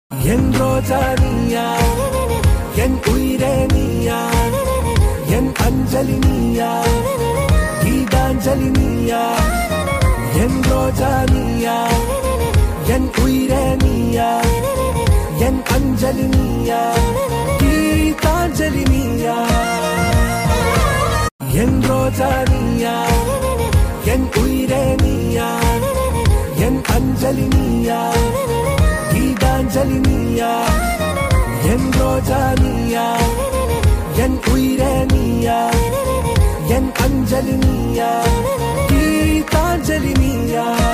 என் ரோஜா நீயா, என் உயிரே நீயா, என் அஞ்சலி நீயா, கீதாஞ்சலி நீயா. என் ரோஜா நீயா, என் உயிரே நீயா, என் அஞ்சலி நீயா, கீதாஞ்சலி நீயா. என் ரோஜா நீயா, என் உயிரே நீயா, என் அஞ்சலி நீயா, கீதாஞ்சலி நீயா. என் ரோஜா நீயா, என் உயிரே நீயா, என் அஞ்சலி நீயா, கீதாஞ்சலி நீயா.